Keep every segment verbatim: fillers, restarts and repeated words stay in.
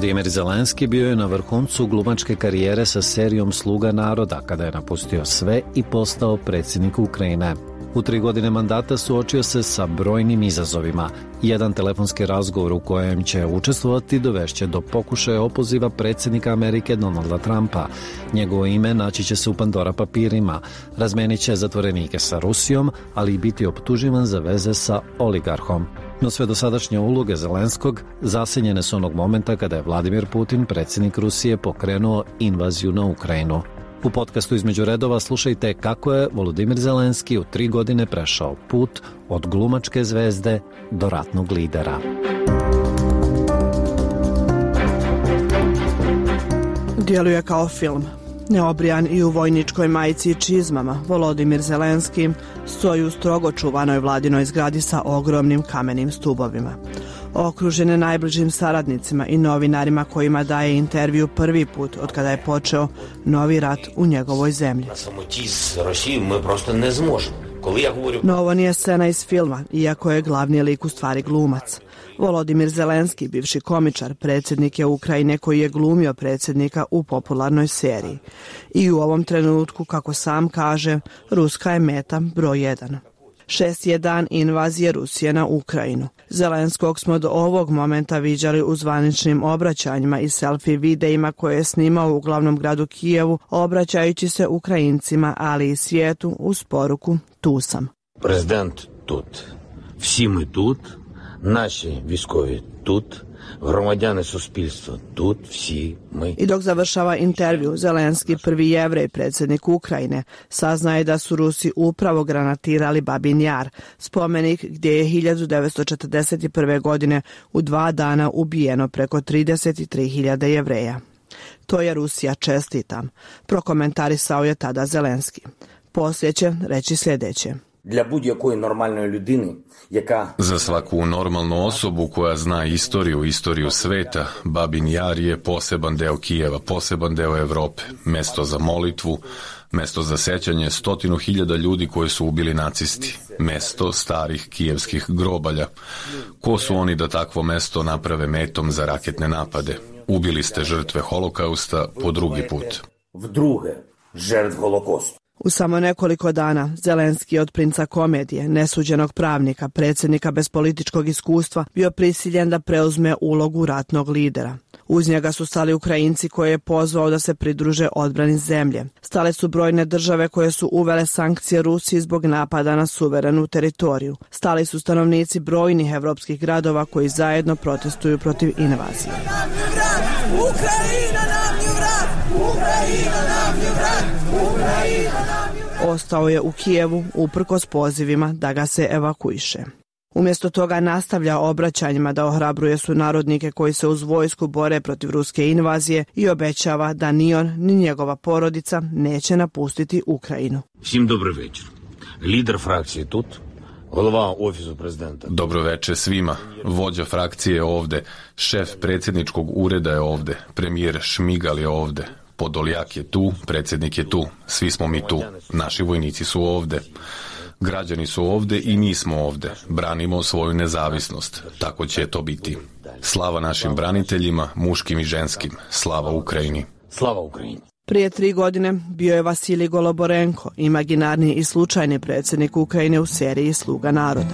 Volodimir Zelenski bio je na vrhuncu glumačke karijere sa serijom Sluga naroda, kada je napustio sve i postao predsjednik Ukrajine. U tri godine mandata suočio se sa brojnim izazovima. Jedan telefonski razgovor u kojem će učestvovati dovešće do pokušaja opoziva predsjednika Amerike Donalda Trumpa. Njegovo ime naći će se u Pandora papirima. Razmenit će zatvorenike sa Rusijom, ali i biti optuživan za veze sa oligarhom. No sve dosadašnje uloge Zelenskog zasenjene su onog momenta kada je Vladimir Putin, predsjednik Rusije, pokrenuo invaziju na Ukrajinu. U podcastu Između redova slušajte kako je Volodimir Zelenski u tri godine prešao put od glumačke zvezde do ratnog lidera. Djeluje kao film. Neobrijan i u vojničkoj majici i čizmama, Volodimir Zelenski stoji u strogo čuvanoj vladinoj zgradi sa ogromnim kamenim stubovima. Okružen je najbližim saradnicima i novinarima kojima daje intervju prvi put od kada je počeo novi rat u njegovoj zemlji. No ovo nije scena iz filma, iako je glavni lik u stvari glumac. Volodimir Zelenski, bivši komičar, predsjednik je Ukrajine koji je glumio predsjednika u popularnoj seriji. I u ovom trenutku, kako sam kaže, Ruska je meta broj jedan. Šesti je dan invazije Rusije na Ukrajinu. Zelenskog smo do ovog momenta viđali u zvaničnim obraćanjima i selfie videima koje je snimao u glavnom gradu Kijevu, obraćajući se Ukrajincima, ali i svijetu uz poruku "Tu sam". Президент тут. Всі ми тут. Наші військові тут. Громадяни суспільства тут, всі ми. I dok završava intervju, Zelenski, prvi Jevrej, predsjednik Ukrajine, saznaje da su Rusi upravo granatirali Babin Jar, spomenik gdje je hiljadu devetsto četrdeset prve. godine u dva dana ubijeno preko trideset tri hiljade Jevreja. To je Rusija, čestitam, prokomentarisao je tada Zelenski. Poslije će reći sljedeće. Для будь-якої нормальної людини, яка... Za svaku normalnu osobu koja zna istoriju, istoriju sveta, Babin Jar je poseban deo Kijeva, poseban deo Evrope, mesto za molitvu, mesto za sećanje stotinu hiljada ljudi koji su ubili nacisti, mesto starih kijevskih grobalja. Ko su oni da takvo mesto naprave metom za raketne napade? Ubili ste žrtve holokausta po drugi put. Vdruge, žrtv holokausta. U samo nekoliko dana Zelenski je od princa komedije, nesuđenog pravnika, predsjednika bez političkog iskustva, bio prisiljen da preuzme ulogu ratnog lidera. Uz njega su stali Ukrajinci koje je pozvao da se pridruže odbrani zemlje. Stale su brojne države koje su uvele sankcije Rusiji zbog napada na suverenu teritoriju. Stali su stanovnici brojnih evropskih gradova koji zajedno protestuju protiv invazije. Ukrajina nam je vrat! Ukrajina nam je vrat! Ukrajina nam je vrat! Ostao je u Kijevu uprkos pozivima da ga se evakuiše. Umjesto toga nastavlja obraćanjima da ohrabruje sunarodnike koji se uz vojsku bore protiv ruske invazije i obećava da ni on ni njegova porodica neće napustiti Ukrajinu. Всім добрий вечір. Лідер фракції тут, голова офісу президента. Dobro veče svima. Vođa frakcije je ovde, šef predsjedničkog ureda je ovde, premijer Šmigal je ovde, Podoljak je tu, predsjednik je tu, svi smo mi tu, naši vojnici su ovde. Građani su ovde i mi smo ovde. Branimo svoju nezavisnost. Tako će to biti. Slava našim braniteljima, muškim i ženskim. Slava Ukrajini. Slava Ukrajini. Prije tri godine bio je Vasilij Goloborenko, imaginarni i slučajni predsjednik Ukrajine u seriji Sluga naroda.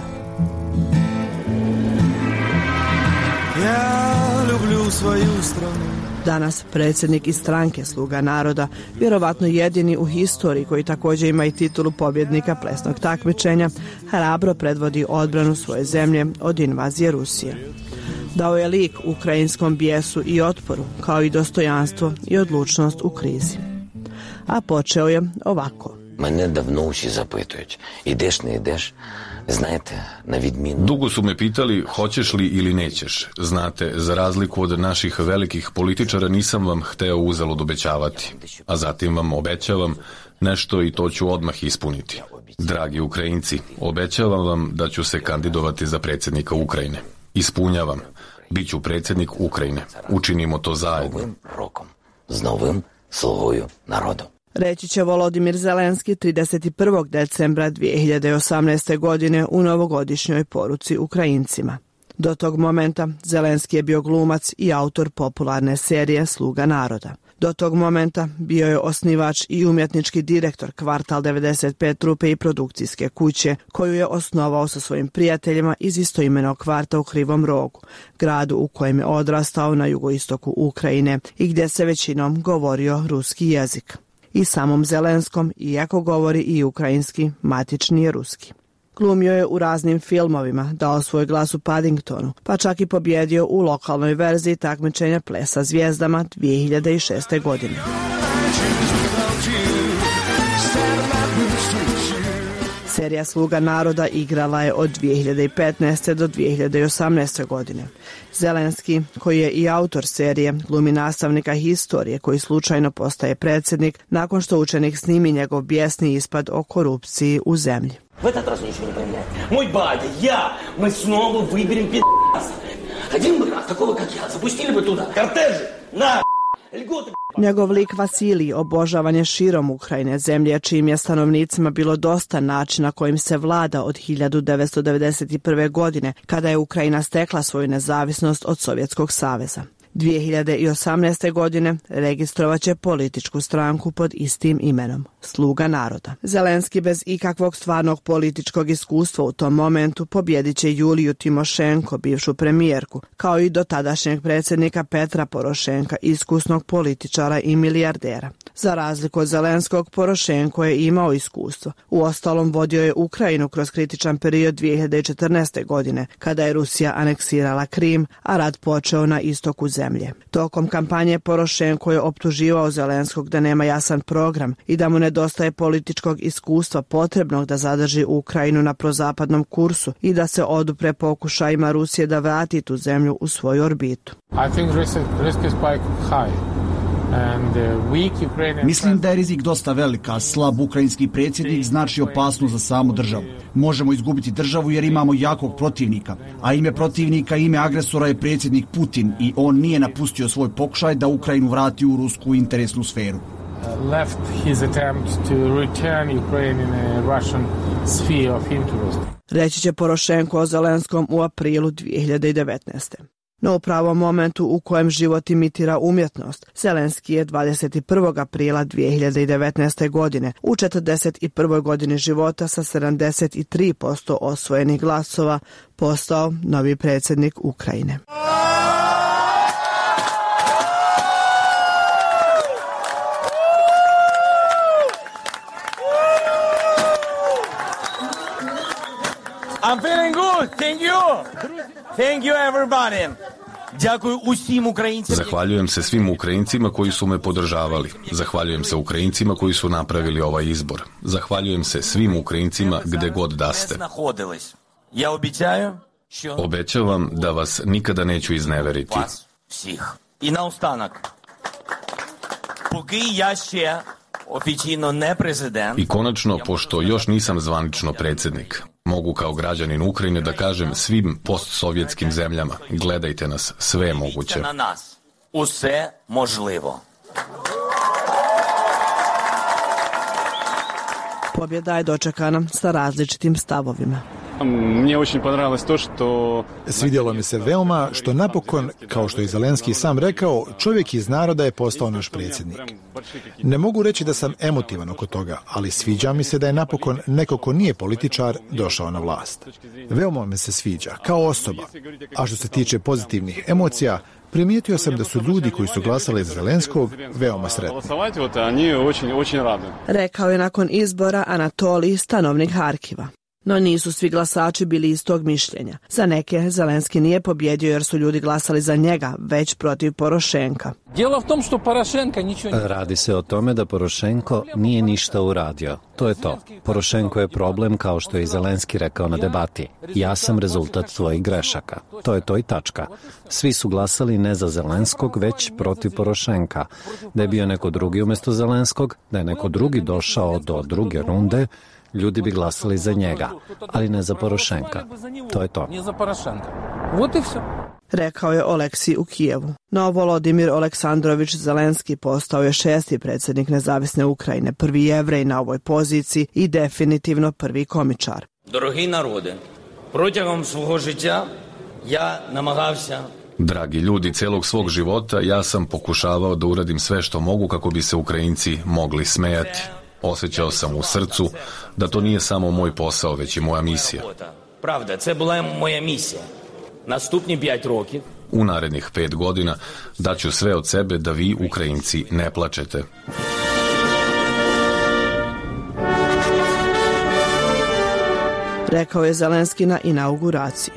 Ja lublju svoju stranu. Danas predsjednik iz stranke Sluga naroda, vjerovatno jedini u historiji koji također ima i titulu pobjednika plesnog takmičenja, hrabro predvodi odbranu svoje zemlje od invazije Rusije. Dao je lik ukrajinskom bijesu i otporu, kao i dostojanstvo i odlučnost u krizi. A počeo je ovako. Мене давно усі запитують, ідеш, не ідеш, знаєте, на відміну... Dugo su me pitali hoćeš li ili nećeš. Znate, za razliku od naših velikih političara nisam vam hteo uzalud obećavati. A zatim vam obećavam nešto i to ću odmah ispuniti. Dragi Ukrajinci, obećavam vam da ću se kandidovati za predsjednika Ukrajine. Ispunjavam. Biću predsjednik Ukrajine. Učinimo to zajedno. Новим роком, з новим слугою народу. Reći će Volodimir Zelenski trideset prvog decembra dvije hiljade osamnaeste. godine u novogodišnjoj poruci Ukrajincima. Do tog momenta Zelenski je bio glumac i autor popularne serije Sluga naroda. Do tog momenta bio je osnivač i umjetnički direktor Kvartal devedeset pet trupe i produkcijske kuće, koju je osnovao sa svojim prijateljima iz istoimenog kvarta u Krivom Rogu, gradu u kojem je odrastao na jugoistoku Ukrajine i gdje se većinom govorio ruski jezik. I samom Zelenskom, iako govori i ukrajinski, matični je ruski. Glumio je u raznim filmovima, dao svoj glas u Paddingtonu, pa čak i pobjedio u lokalnoj verziji takmičenja Plesa zvijezdama dvije hiljade šeste. godine. Serija Sluga naroda igrala je od dvije hiljade petnaeste. do dvije hiljade osamnaeste. godine. Zelenski, koji je i autor serije, glumi nastavnika historije koji slučajno postaje predsjednik nakon što učenik snimi njegov bijesni ispad o korupciji u zemlji. В этот раз ничего не поменяет. Мой батя, я, мы снова выберем пи***ца. Один бы раз, такого как я, запустили бы туда кортежи, на льготы. Njegov lik Vasilij obožavan je širom Ukrajine, zemlje čijim je stanovnicima bilo dosta načina kojim se vlada od hiljadu devetsto devedeset prve. godine, kada je Ukrajina stekla svoju nezavisnost od Sovjetskog saveza. dvije hiljade osamnaeste. godine registrovat će političku stranku pod istim imenom, Sluga naroda. Zelenski bez ikakvog stvarnog političkog iskustva u tom momentu pobjedit će Juliju Timošenko, bivšu premijerku, kao i dotadašnjeg predsjednika Petra Porošenka, iskusnog političara i milijardera. Za razliku od Zelenskog, Porošenko je imao iskustvo. Uostalom vodio je Ukrajinu kroz kritičan period dvije hiljade četrnaeste. godine, kada je Rusija aneksirala Krim, a rat počeo na istoku zemlje. Tokom kampanje Porošenko je optuživao Zelenskog da nema jasan program i da mu nedostaje političkog iskustva potrebnog da zadrži Ukrajinu na prozapadnom kursu i da se odupre pokušajima Rusije da vrati tu zemlju u svoju orbitu. I think risk, risk is quite high. Mislim da je rizik dosta velik, a slab ukrajinski predsjednik znači opasnost za samu državu. Možemo izgubiti državu jer imamo jakog protivnika, a ime protivnika, ime agresora je predsjednik Putin i on nije napustio svoj pokušaj da Ukrajinu vrati u rusku interesnu sferu. Left his attempt to return Ukraine in a Russian sphere of interest. Reći će Porošenko o Zelenskom u aprilu dvije hiljade devetnaeste. No u pravom momentu u kojem život imitira umjetnost, Zelenski je dvadeset prvog aprila dvije hiljade devetnaeste. godine u četrdeset prvoj. godini života sa sedamdeset tri posto osvojenih glasova postao novi predsjednik Ukrajine. I'm feeling good. Thank you. Thank you everybody. Zahvaljujem se svim Ukrajincima koji su me podržavali. Zahvaljujem se Ukrajincima koji su napravili ovaj izbor. Zahvaljujem se svim Ukrajincima gde god da ste. Obećavam da vas nikada neću izneveriti. I na ostanak. Поки я ще oficijalno ne prezident. I konačno, pošto još nisam zvanično predsjednik, mogu kao građanin Ukrajine da kažem svim postsovjetskim zemljama, gledajte nas, sve je moguće. Na nas. Uсе možljivo. Pobjeda je dočekana sa različitim stavovima. Svidjelo mi se veoma što napokon, kao što je Zelenski sam rekao, čovjek iz naroda je postao naš predsjednik. Ne mogu reći da sam emotivan oko toga, ali sviđa mi se da je napokon neko ko nije političar došao na vlast. Veoma me se sviđa, kao osoba. A što se tiče pozitivnih emocija, primijetio sam da su ljudi koji su glasali za Zelenskog veoma sretni. Rekao je nakon izbora Anatolij, stanovnik Harkiva. No nisu svi glasači bili istog mišljenja. Za neke Zelenski nije pobjedio jer su ljudi glasali za njega, već protiv Porošenka. Radi se o tome da Porošenko nije ništa uradio. To je to. Porošenko je problem, kao što je i Zelenski rekao na debati. Ja sam rezultat svojih grešaka. To je to i tačka. Svi su glasali ne za Zelenskog, već protiv Porošenka. Da je bio neko drugi umjesto Zelenskog, da je neko drugi došao do druge runde, ljudi bi glasali za njega, ali ne za Porošenka. To je to. Rekao je Oleksij u Kijevu. No Volodimir Aleksandrović Zelenski postao je šesti predsjednik nezavisne Ukrajine, prvi Jevrej na ovoj poziciji i definitivno prvi komičar. Дорогі народи, протягом свого життя Ja namagavся. Dragi ljudi, celog svog života ja sam pokušavao da uradim sve što mogu kako bi se Ukrajinci mogli smejati. Osjećao sam u srcu da to nije samo moj posao, već i moja misija. Pravda, це була moja misija. Наступні п'ять років U narednih pet godina daću sve od sebe da vi, Ukrajinci, ne plačete. Rekao je Zelenski na inauguraciji.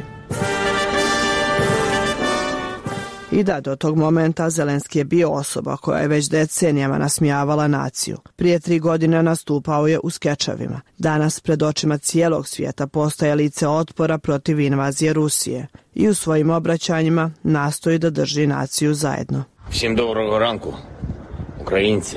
I da, do tog momenta Zelenski je bio osoba koja je već decenijama nasmijavala naciju. Prije tri godine nastupao je u skečevima. Danas pred očima cijelog svijeta postaje lice otpora protiv invazije Rusije i u svojim obraćanjima nastoji da drži naciju zajedno. Всім доброго ранку, українці.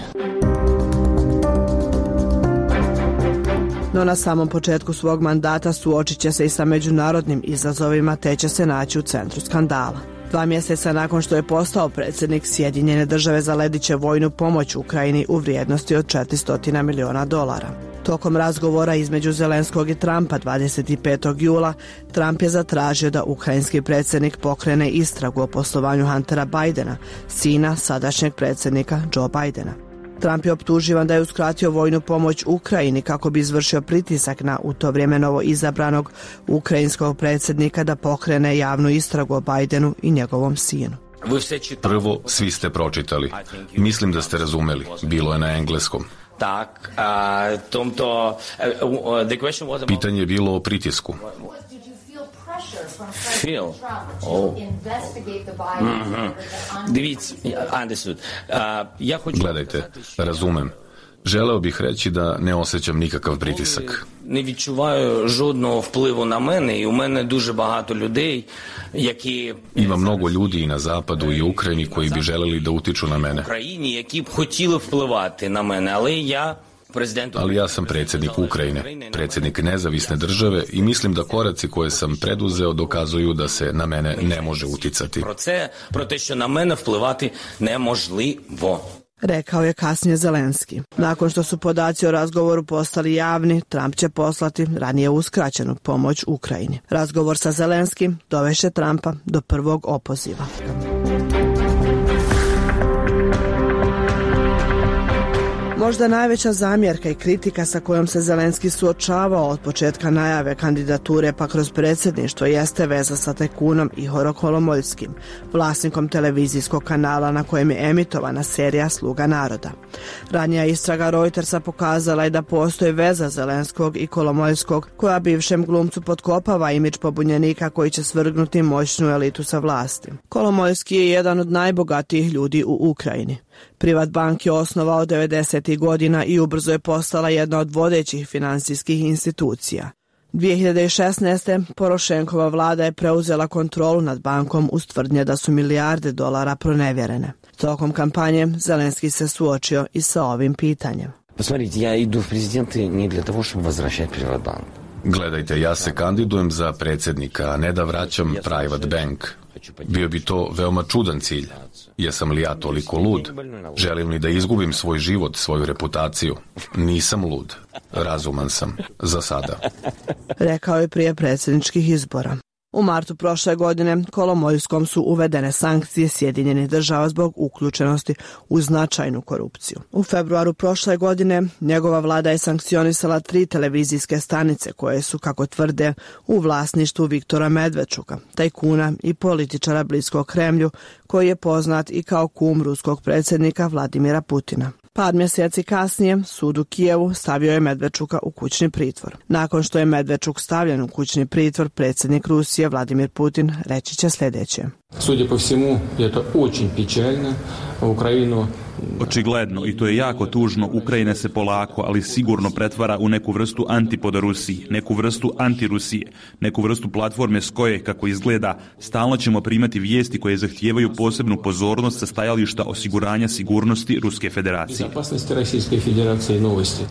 No na samom početku svog mandata suočit će se i sa međunarodnim izazovima te će se naći u centru skandala. Dva mjeseca nakon što je postao predsjednik, Sjedinjene države zalediće vojnu pomoć Ukrajini u vrijednosti od četiristo miliona dolara. Tokom razgovora između Zelenskog i Trumpa dvadeset petog jula, Trump je zatražio da ukrajinski predsjednik pokrene istragu o poslovanju Huntera Bidena, sina sadašnjeg predsjednika Joe Bidena. Trump je optuživan da je uskratio vojnu pomoć Ukrajini kako bi izvršio pritisak na u to vrijeme novo izabranog ukrajinskog predsjednika da pokrene javnu istragu o Bidenu i njegovom sinu. Prvo, svi ste pročitali. Mislim da ste razumeli. Bilo je na engleskom. Так, а, тобто, the question was about... Pitanje je bilo o pritisku. Feel. Oh. Mm-hmm. Дивіться, understood. Uh, ja hoću... Gledajte, razumem. Želeo bih reći da ne osjećam nikakav pritisak. Не відчуваю жодного впливу на мене, і у мене дуже багато людей, які... Ima mnogo ljudi i na zapadu i u Ukrajini koji bi želeli da utiču na mene. В Україні, які б хотіли впливати на мене, але я... Ali ja sam predsjednik Ukrajine, predsjednik nezavisne države i mislim da koraci koje sam preduzeo dokazuju da se na mene ne može uticati. Про це, про те, що на мене впливати неможливо. Rekao je kasnije Zelenski. Nakon što su podaci o razgovoru postali javni, Trump će poslati ranije uskraćenu pomoć Ukrajini. Razgovor sa Zelenskim dovešće Trumpa do prvog opoziva. Možda najveća zamjerka i kritika sa kojom se Zelenski suočavao od početka najave kandidature pa kroz predsjedništvo jeste veza sa tajkunom Ihorom Kolomoljskim, vlasnikom televizijskog kanala na kojem je emitovana serija Sluga naroda. Ranija istraga Reutersa pokazala je da postoji veza Zelenskog i Kolomoljskog koja bivšem glumcu potkopava imidž pobunjenika koji će svrgnuti moćnu elitu sa vlasti. Kolomoljski je jedan od najbogatijih ljudi u Ukrajini. Privatbank je osnovao devedesetih godina i ubrzo je postala jedna od vodećih finansijskih institucija. dvije hiljade šesnaeste. Porošenkova vlada je preuzela kontrolu nad bankom uz tvrdnje da su milijarde dolara pronevjerene. Tokom kampanje Zelenski se suočio i sa ovim pitanjem. Посмотрите, я иду в президенты не для того, чтобы возвращать Приватбанк. Gledajte, ja se kandidujem za predsjednika, a ne da vraćam Private Bank. Bio bi to veoma čudan cilj. Jesam li ja toliko lud? Želim li da izgubim svoj život, svoju reputaciju? Nisam lud. Razuman sam. Za sada. Rekao je prije predsjedničkih izbora. U martu prošle godine Kolomoljskom su uvedene sankcije Sjedinjenih država zbog uključenosti u značajnu korupciju. U februaru prošle godine njegova vlada je sankcionisala tri televizijske stanice koje su, kako tvrde, u vlasništvu Viktora Medvedčuka, tajkuna i političara bliskog Kremlju, koji je poznat i kao kum ruskog predsjednika Vladimira Putina. Par mjeseci kasnije, sud u Kijevu stavio je Medvedčuka u kućni pritvor. Nakon što je Medvedčuk stavljen u kućni pritvor, predsjednik Rusije Vladimir Putin reći će sljedeće. Судя по всему, это очень печально. Украину... Očigledno, i to je jako tužno, Ukrajina se polako, ali sigurno pretvara u neku vrstu antipoda Rusiji, neku vrstu antirusije, neku vrstu platforme s koje, kako izgleda, stalno ćemo primati vijesti koje zahtijevaju posebnu pozornost sa stajališta osiguranja sigurnosti Ruske federacije. Безопасности Российской Федерации новости.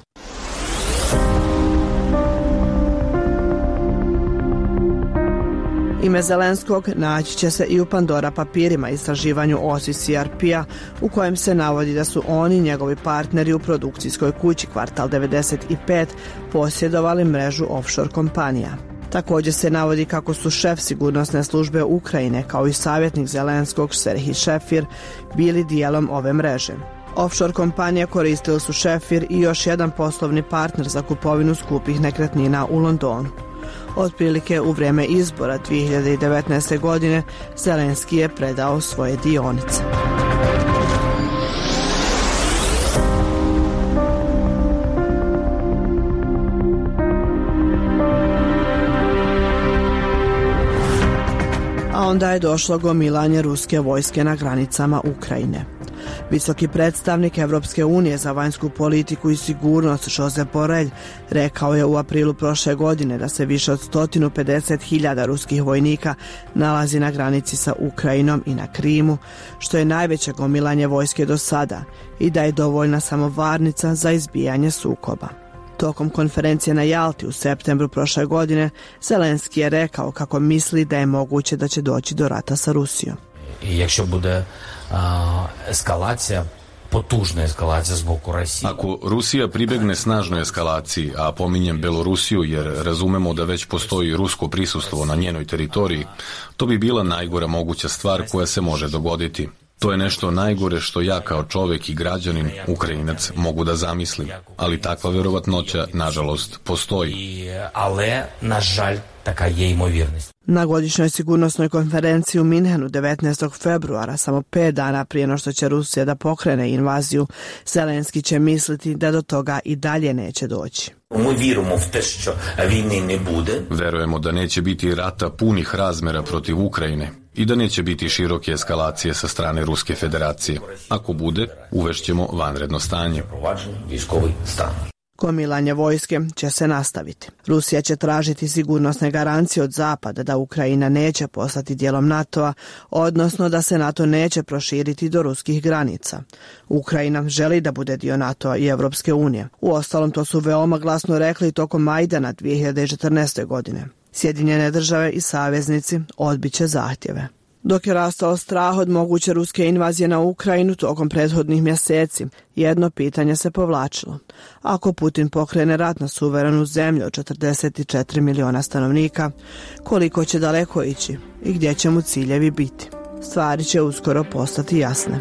Ime Zelenskog naći će se i u Pandora papirima, istraživanju O S I C R P-a, u kojem se navodi da su oni, njegovi partneri u produkcijskoj kući Kvartal devedeset pet, posjedovali mrežu offshore kompanija. Također se navodi kako su šef sigurnosne službe Ukrajine kao i savjetnik Zelenskog Serhij Šefir bili dijelom ove mreže. Offshore kompanije koristili su Šefir i još jedan poslovni partner za kupovinu skupih nekretnina u Londonu. Otprilike u vrijeme izbora dvije hiljade devetnaeste. godine Zelenski je predao svoje dionice. A onda je došlo gomilanje ruske vojske na granicama Ukrajine. Visoki predstavnik Evropske unije za vanjsku politiku i sigurnost Josep Borrell rekao je u aprilu prošle godine da se više od sto pedeset hiljada ruskih vojnika nalazi na granici sa Ukrajinom i na Krimu, što je najveće gomilanje vojske do sada i da je dovoljna samo varnica za izbijanje sukoba. Tokom konferencije na Jalti u septembru prošle godine, Zelenski je rekao kako misli da je moguće da će doći do rata sa Rusijom. I якщо буде eskalacija, potužna eskalacija zbog Rusije. Ako Rusija pribegne snažnoj eskalaciji, a pominjem Belorusiju jer razumemo da već postoji rusko prisustvo na njenoj teritoriji, to bi bila najgora moguća stvar koja se može dogoditi. To je nešto najgore što ja kao čovjek i građanin, Ukrajinac, mogu da zamislim. Ali takva vjerovatnoća, nažalost, postoji. Ale, nažalj, taka je imovjernost. Na godišnjoj sigurnosnoj konferenciji u Minhenu devetnaestog februara, samo pet dana prije no što će Rusija da pokrene invaziju, Zelenski će misliti da do toga i dalje neće doći. Mi vjerujemo v te što vojne ne bude. Verujemo da neće biti rata punih razmjera protiv Ukrajine i da neće biti široke eskalacije sa strane Ruske federacije. Ako bude, uvešćemo vanredno stanje. Gomilanje vojske će se nastaviti. Rusija će tražiti sigurnosne garancije od Zapada da Ukrajina neće postati dijelom NATO-a, odnosno da se NATO neće proširiti do ruskih granica. Ukrajina želi da bude dio NATO-a i Evropske unije. Uostalom, to su veoma glasno rekli tokom Majdana dvije hiljade četrnaeste. godine. Sjedinjene države i saveznici odbit će zahtjeve. Dok je rastao strah od moguće ruske invazije na Ukrajinu tokom prethodnih mjeseci, jedno pitanje se povlačilo. Ako Putin pokrene rat na suverenu zemlju od četrdeset četiri miliona stanovnika, koliko će daleko ići i gdje će mu ciljevi biti? Stvari će uskoro postati jasne.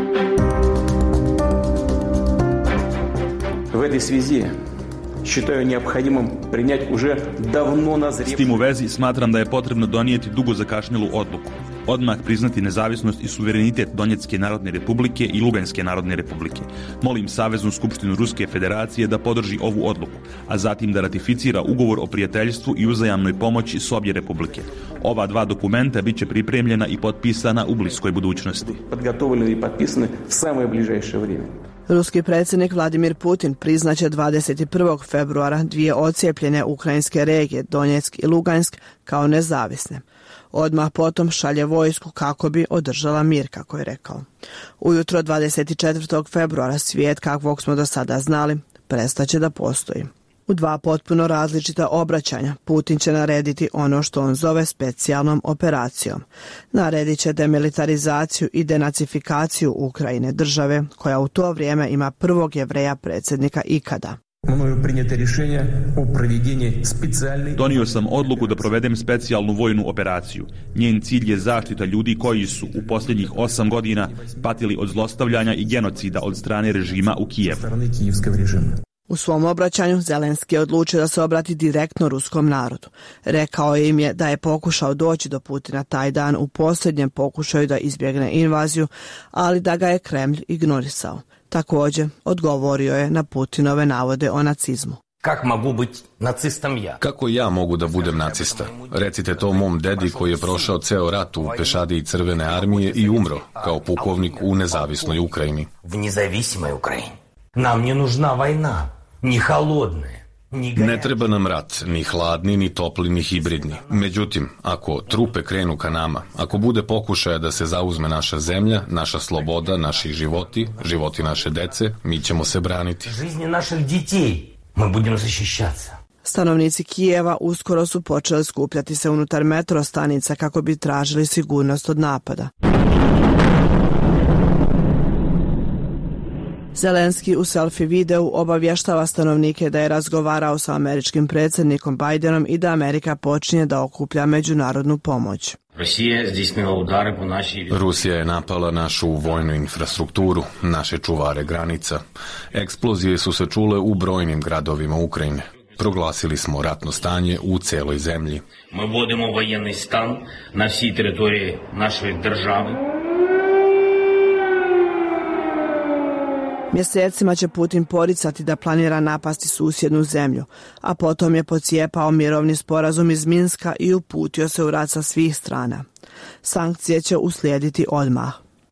В этой связи считаю необходимым принять уже давно назревшую. S tim u vezi smatram da je potrebno donijeti dugo zakašnjelu odluku. Odmah priznati nezavisnost i suverenitet Donjecke narodne republike i Luganske narodne republike. Molim Saveznu skupštinu Ruske federacije da podrži ovu odluku, a zatim da ratificira ugovor o prijateljstvu i uzajamnoj pomoći s obje republike. Ova dva dokumenta bit će pripremljena i potpisana u bliskoj budućnosti. Подготовлены и подписаны в самое ближайшее время. Ruski predsjednik Vladimir Putin priznaće dvadeset prvog februara dvije ocijepljene ukrajinske regije Donjeck i Lugansk kao nezavisne. Odmah potom šalje vojsku kako bi održala mir, kako je rekao. Ujutro dvadeset četvrtog februara svijet, kakvog smo do sada znali, prestaće da postoji. U dva potpuno različita obraćanja Putin će narediti ono što on zove specijalnom operacijom. Naredit će demilitarizaciju i denacifikaciju Ukrajine, države koja u to vrijeme ima prvog Jevreja predsjednika ikada. Donio sam odluku da provedem specijalnu vojnu operaciju. Njen cilj je zaštita ljudi koji su u posljednjih osam godina patili od zlostavljanja i genocida od strane režima u Kijevu. U svom obraćanju Zelenski je odlučio da se obrati direktno ruskom narodu. Rekao im je da je pokušao doći do Putina taj dan u posljednjem pokušaju da izbjegne invaziju, ali da ga je Kremlj ignorisao. Također, odgovorio je na Putinove navode o nacizmu. Kak mogu biti nacistom ja? Kako ja mogu da budem nacista? Recite to mom dedi koji je prošao ceo rat u pešadiji Crvene armije i umro kao pukovnik u nezavisnoj Ukrajini. V nezavisnoj Ukrajini. Nam ne nužna vojna, ni halodna. Ne treba nam rat, ni hladni, ni topli, ni hibridni. Međutim, ako trupe krenu ka nama, ako bude pokušaja da se zauzme naša zemlja, naša sloboda, naši životi, životi naše dece, mi ćemo se braniti. Жизни naših детей, mi budemo zaštićati. Stanovnici Kijeva uskoro su počeli skupljati se unutar metro stanica kako bi tražili sigurnost od napada. Zelenski u selfie videu obavještava stanovnike da je razgovarao sa američkim predsjednikom Bidenom i da Amerika počinje da okuplja međunarodnu pomoć. Rusija je napala našu vojnu infrastrukturu, naše čuvare granica. Eksplozije su se čule u brojnim gradovima Ukrajine. Proglasili smo ratno stanje u celoj zemlji. Mi vodimo vojenni stan na всій території нашої держави. Mjesecima će Putin poricati da planira napasti susjednu zemlju, a potom je pocijepao mirovni sporazum iz Minska i uputio se u rat sa svih strana. Sankcije će uslijediti odmah.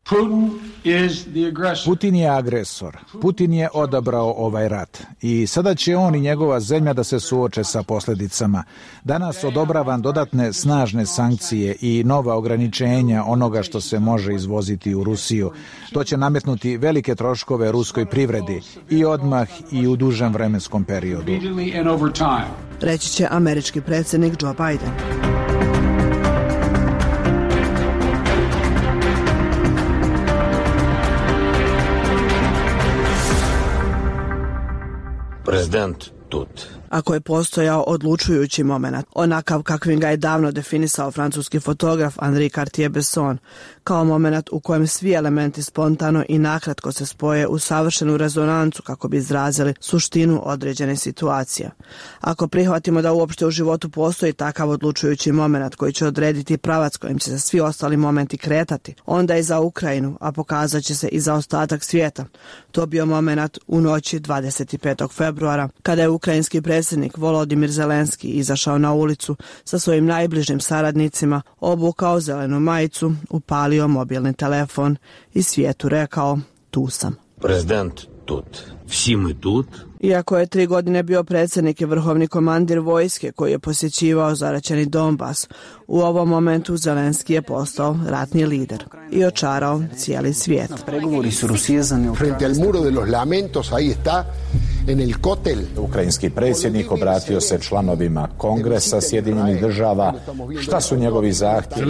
Putin je agresor. Putin je odabrao ovaj rat. I sada će on i njegova zemlja da se suoče sa posljedicama. Danas odobravam dodatne snažne sankcije i nova ograničenja onoga što se može izvoziti u Rusiju. To će nametnuti velike troškove ruskoj privredi i odmah i u dužem vremenskom periodu. Reći će američki predsjednik Joe Biden. Президент тут. Ako je postojao odlučujući moment, onakav kakvim ga je davno definisao francuski fotograf Henri Cartier-Bresson, kao moment u kojem svi elementi spontano i nakratko se spoje u savršenu rezonancu kako bi izrazili suštinu određene situacije. Ako prihvatimo da uopšte u životu postoji takav odlučujući moment koji će odrediti pravac kojim će se svi ostali momenti kretati, onda i za Ukrajinu, a pokazat će se i za ostatak svijeta. To bio moment u noći dvadeset petog februara, kada je ukrajinski predsjednik Predsjednik Volodimir Zelenski izašao na ulicu sa svojim najbližim saradnicima, obukao zelenu majicu, upalio mobilni telefon i svijetu rekao: tu sam. Prezident tut. Vsi mi tut. Iako je tri godine bio predsjednik i vrhovni komandir vojske koji je posjećivao zaraćeni Donbas, u ovom momentu Zelenski je postao ratni lider i očarao cijeli svijet. Pregovori su rusijezani. Frente al muro de los lamentos, ahí está, en el kotel. Ukrajinski predsjednik obratio se članovima Kongresa Sjedinjenih država. Šta su njegovi zahtjevi?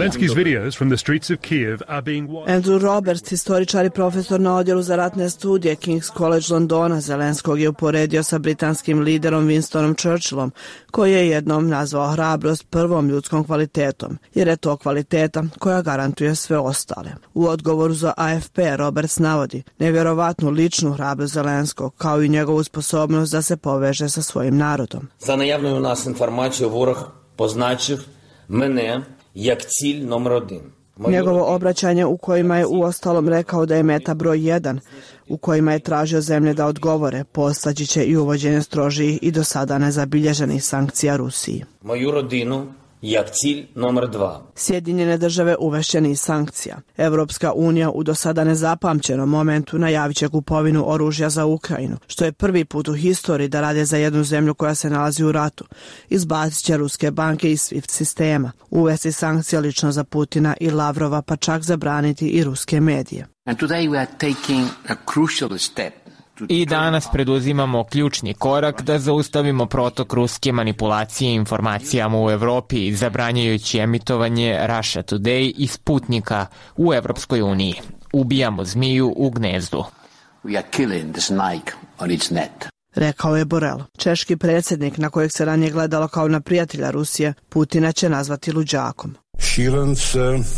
Andrew Roberts, historičar i profesor na odjelu za ratne studije King's College Londona, Zelenskog je uporedio sa britanskim liderom Winstonom Churchillom, koji je jednom nazvao hrabrost prvom ljudskom kvalitetom, jer je to kvaliteta koja garantuje sve ostale. U odgovoru za A F P Roberts navodi nevjerovatnu ličnu hrabrost Zelenskog, kao i njegovu sposobnost da se poveže sa svojim narodom. За наявною у нас інформацією ворог позначив мене як ціль номер один. Njegovo obraćanje u kojima je uostalom rekao da je meta broj jedan, u kojima je tražio zemlje da odgovore, postaći će i uvođenje strožijih i do sada nezabilježenih sankcija Rusiji. Moju rodinu jak cilj номер dva. Sjedinjene države uvešće niz sankcija. Evropska unija u do sada nezapamćenom momentu najavit će kupovinu oružja za Ukrajinu, što je prvi put u historiji da rade za jednu zemlju koja se nalazi u ratu. Izbacit će ruske banke iz SWIFT sistema, uvesti sankcije lično za Putina i Lavrova, pa čak zabraniti i ruske medije. And today we are taking a crucial step. I danas preduzimamo ključni korak da zaustavimo protok ruske manipulacije informacijama u Evropi, zabranjujući emitovanje Russia Today i Sputnika u Evropskoj uniji. Ubijamo zmiju u gnezdu. We are killing the snake on its net. Rekao je Borel. Češki predsjednik, na kojeg se ranije gledalo kao na prijatelja Rusije, Putina će nazvati luđakom. Šilenc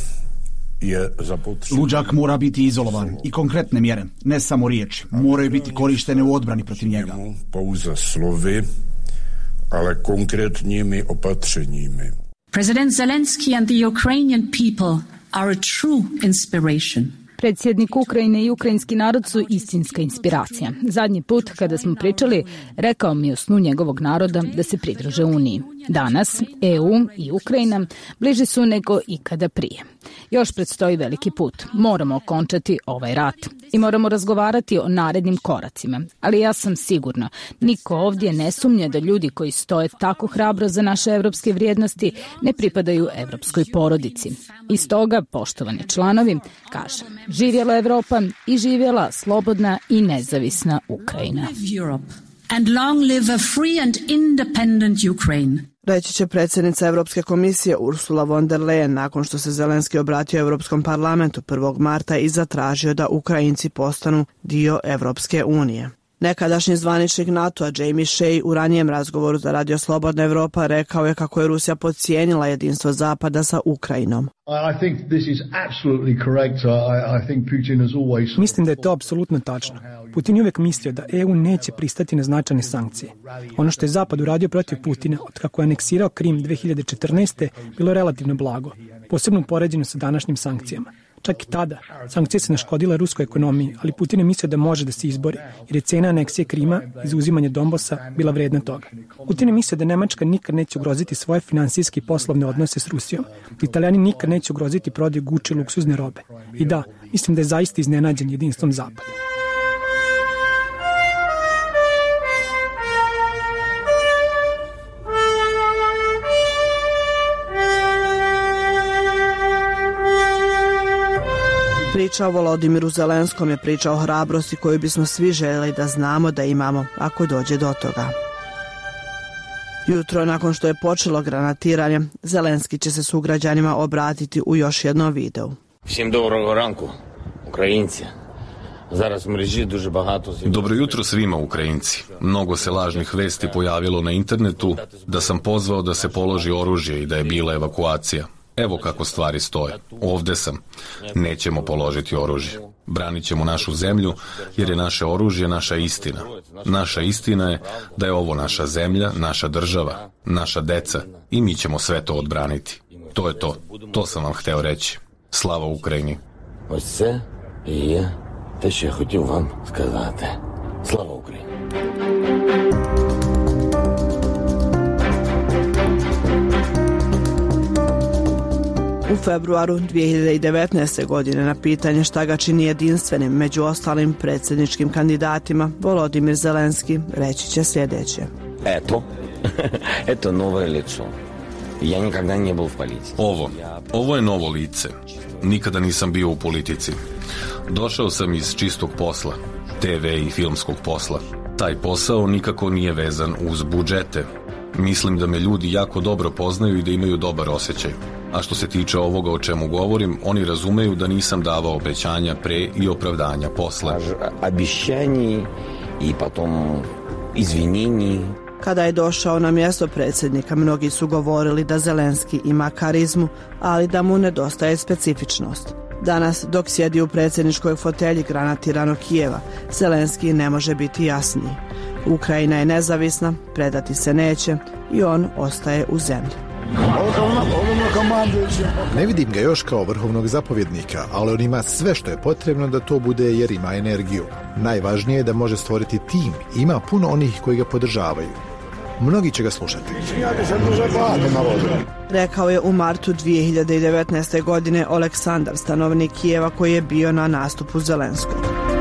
Luđak mora biti izolovan i konkretne mjere, ne samo riječi, moraju biti korištene u odbrani protiv njega. Pouze slovy, ale konkretnimi opatřeními. President Zelensky and the Ukrainian people are a true inspiration. Predsjednik Ukrajine i ukrajinski narod su istinska inspiracija. Zadnji put kada smo pričali, rekao mi o snu njegovog naroda da se pridruže Uniji. Danas E U i Ukrajina bliži su nego ikada prije. Još predstoji veliki put. Moramo okončati ovaj rat i moramo razgovarati o narednim koracima. Ali ja sam sigurna, niko ovdje ne sumnja da ljudi koji stoje tako hrabro za naše evropske vrijednosti ne pripadaju evropskoj porodici. I stoga, poštovani članovi, kažem, živjela Evropa i živjela slobodna i nezavisna Ukrajina. And long live a free and independent Ukraine. Reći će predsjednica Evropske komisije Ursula von der Leyen nakon što se Zelenski obratio Evropskom parlamentu prvog marta i zatražio da Ukrajinci postanu dio Evropske unije. Nekadašnji zvaničnik NATO-a Jamie Shea u ranijem razgovoru za Radio Slobodna Evropa rekao je kako je Rusija podcijenila jedinstvo Zapada sa Ukrajinom. Mislim da je to apsolutno tačno. Putin je uvek mislio da E U neće pristati na značajne sankcije. Ono što je Zapad uradio protiv Putina od kako je aneksirao Krim dve hiljade četrnaeste. bilo relativno blago, posebno poređeno sa današnjim sankcijama. Čak i tada, sankcije se naškodile ruskoj ekonomiji, ali Putin je mislio da može da se izbori, jer je cena aneksije Krima i zauzimanje Donbasa bila vredna toga. Putin je mislio da Nemačka nikad neće ugroziti svoje finansijske i poslovne odnose s Rusijom, da Italijani nikad neće ugroziti prodaju Gucci luksuzne robe. I da, mislim da je zaista iznenađen jedinstvom Zapada. Priča o Volodimiru Zelenskom je priča o hrabrosti koju bismo svi željeli da znamo da imamo ako dođe do toga. Jutro, nakon što je počelo granatiranje, Zelenski će se sugrađanima obratiti u još jednom videu. Всім доброго ранку, українці. Зараз в мережі дуже багато... Dobro jutro svima Ukrajinci. Mnogo se lažnih vesti pojavilo na internetu da sam pozvao da se položi oružje i da je bila evakuacija. Evo kako stvari stoje. Ovde sam. Nećemo položiti oružje. Branit ćemo našu zemlju jer je naše oružje naša istina. Naša istina je da je ovo naša zemlja, naša država, naša deca i mi ćemo sve to odbraniti. To je to. To sam vam hteo reći. Слава Україні! Ось це і є те, що я хотів вам сказати. Слава Україні! U februaru dve hiljade devetnaeste. godine na pitanje šta ga čini jedinstvenim među ostalim predsjedničkim kandidatima, Volodimir Zelenski reći će sljedeće. Eto, eto novo lice. Ja nikada nije bio u politici. Ovo, ovo je novo lice. Nikada nisam bio u politici. Došao sam iz čistog posla, te ve i filmskog posla. Taj posao nikako nije vezan uz budžete. Mislim da me ljudi jako dobro poznaju i da imaju dobar osjećaj. A što se tiče ovoga o čemu govorim, oni razumeju da nisam davao obećanja pre i opravdanja posle. Obećanje i potom izvinjenje. Kada je došao na mjesto predsjednika, mnogi su govorili da Zelenski ima karizmu, ali da mu nedostaje specifičnost. Danas, dok sjedi u predsjedničkoj fotelji granatiranog Kijeva, Zelenski ne može biti jasniji. Ukrajina je nezavisna, predati se neće i on ostaje u zemlji. Ne vidim ga još kao vrhovnog zapovjednika, ali on ima sve što je potrebno da to bude jer ima energiju. Najvažnije je da može stvoriti tim i ima puno onih koji ga podržavaju. Mnogi će ga slušati. Rekao je u martu dve hiljade devetnaeste. godine Aleksandar, stanovnik Kijeva koji je bio na nastupu Zelenskog.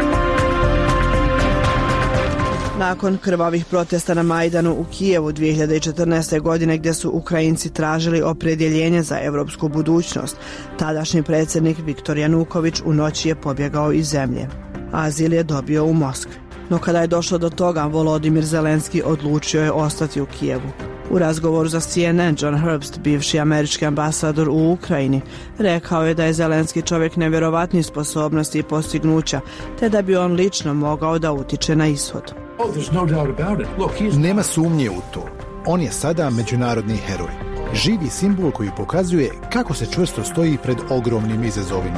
Nakon krvavih protesta na Majdanu u Kijevu dve hiljade četrnaeste. godine gdje su Ukrajinci tražili opredjeljenje za evropsku budućnost, tadašnji predsjednik Viktor Januković u noći je pobjegao iz zemlje. Azil je dobio u Moskvi. No kada je došlo do toga, Volodimir Zelenski odlučio je ostati u Kijevu. U razgovoru za C N N, John Herbst, bivši američki ambasador u Ukrajini, rekao je da je Zelenski čovjek nevjerovatnih sposobnosti i postignuća, te da bi on lično mogao da utiče na ishod. Nema sumnje u to. On je sada međunarodni heroj. Živi simbol koji pokazuje kako se čvrsto stoji pred ogromnim izazovima.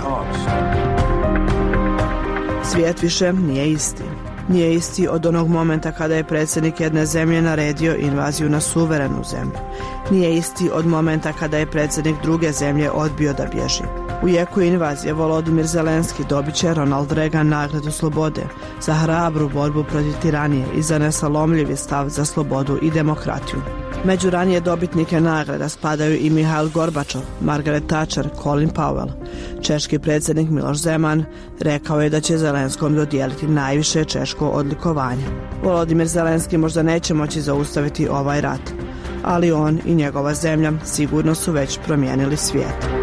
Svijet više nije isti. Nije isti od onog momenta kada je predsjednik jedne zemlje naredio invaziju na suverenu zemlju. Nije isti od momenta kada je predsjednik druge zemlje odbio da bježi. U jeku invazije Volodimir Zelenski dobit će Ronald Reagan nagradu slobode za hrabru borbu protiv tiranije i za nesalomljivi stav za slobodu i demokratiju. Među ranije dobitnike nagrada spadaju i Mihail Gorbačov, Margaret Thatcher, Colin Powell. Češki predsjednik Miloš Zeman rekao je da će Zelenskom dodijeliti najviše češko odlikovanje. Volodimir Zelenski možda neće moći zaustaviti ovaj rat, ali on i njegova zemlja sigurno su već promijenili svijet.